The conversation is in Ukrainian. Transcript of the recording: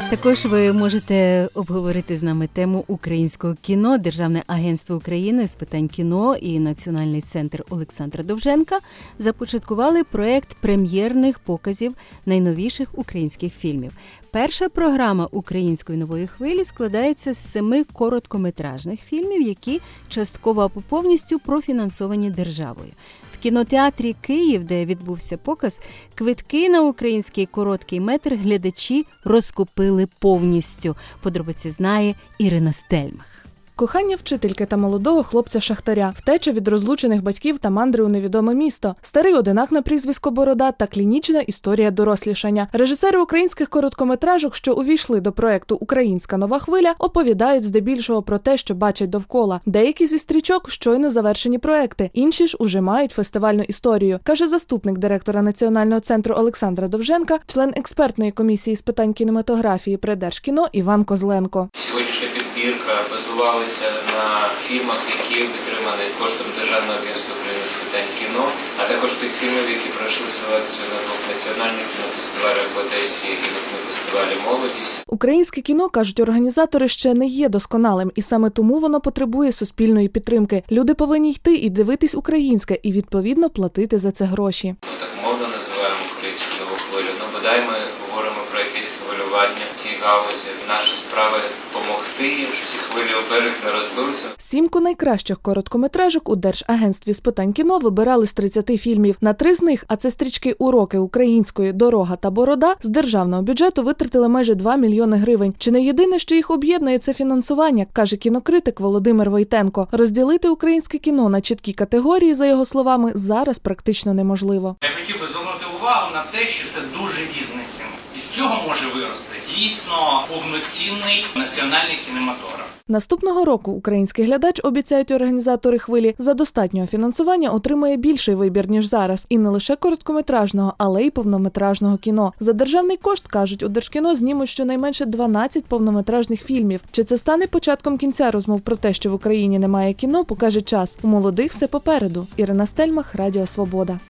Також ви можете обговорити з нами тему українського кіно. Державне агентство України з питань кіно і Національний центр Олександра Довженка започаткували проєкт прем'єрних показів найновіших українських фільмів. Перша програма української нової хвилі складається з 7 короткометражних фільмів, які частково або повністю профінансовані державою. В кінотеатрі «Київ», де відбувся показ, квитки на український короткий метр глядачі розкупили повністю. Подробиці знає Ірина Стельмах. Кохання вчительки та молодого хлопця-шахтаря, втеча від розлучених батьків та мандри у невідоме місто, старий одинак на прізвисько Борода та клінічна історія дорослішання. Режисери українських короткометражок, що увійшли до проєкту «Українська нова хвиля», оповідають здебільшого про те, що бачать довкола. Деякі зі стрічок – щойно завершені проекти, інші ж уже мають фестивальну історію, каже заступник директора Національного центру Олександра Довженка, член експертної комісії з питань кінематографії при Держкіно Іван Козленко. Сьогоднішня підбірка базувалася на фільмах, які підтримані коштом Державного агентства України з питань кіно, а також тих фільмів, які пройшли селекцію на 2 національних кінофестивалях в Одесі і на кінофестивалі «Молодість». Українське кіно, кажуть організатори, ще не є досконалим, і саме тому воно потребує суспільної підтримки. Люди повинні йти і дивитись українське, і відповідно платити за це гроші. Ми так мовно називаємо українську нову хвилю. Ну, бодай ми говоримо про якесь хвилювання в цій галузі. Наша справа – допомогти їм, щоб ці хвилі у берег не розбилися. 7 найкращих короткометражок у Держагентстві з питань кіно вибирали з 30 фільмів. На 3 з них, а це стрічки «Уроки української», «Дорога» та «Борода», з державного бюджету витратили майже 2 мільйони гривень. Чи не єдине, що їх об'єднує, це фінансування, каже кінокритик Володимир Войтенко. Розділити українське кіно на чіткі категорії, за його словами, зараз практично неможливо. Я хотів би звернути увагу на те, що це дуже різний фільм. І з цього може вирости дійсно повноцінний національний кінематограф. Наступного року український глядач, обіцяють організатори хвилі, за достатнього фінансування отримає більший вибір, ніж зараз. І не лише короткометражного, але й повнометражного кіно. За державний кошт, кажуть, у Держкіно знімуть щонайменше 12 повнометражних фільмів. Чи це стане початком кінця розмов про те, що в Україні немає кіно, покаже час. У молодих все попереду. Ірина Стельмах, Радіо Свобода.